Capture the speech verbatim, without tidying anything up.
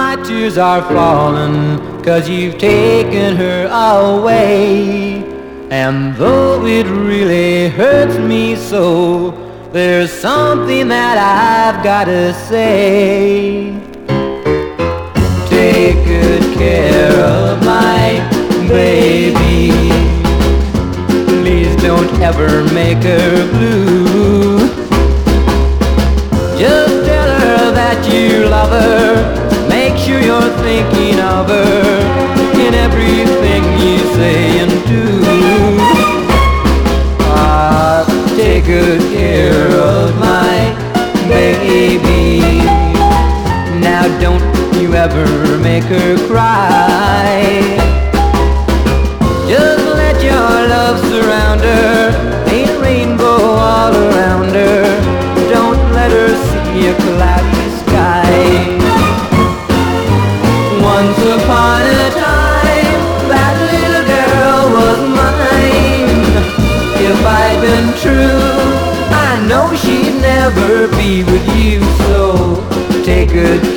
my tears are falling, 'cause you've taken her away. And though it really hurts me so, there's something that I've gotta say. Take good care of my baby. Please don't ever make her blue. Just tell her that you love her. Make sure you're thinking of her in everything you say and do. Ah, take good care of my baby. Now don't you ever make her cry. Just let your love surround her, paint a rainbow all around her. Don't let her see a cloudy sky. Once upon a time, that little girl was mine. If I'd been true, I know she'd never be with you. So take good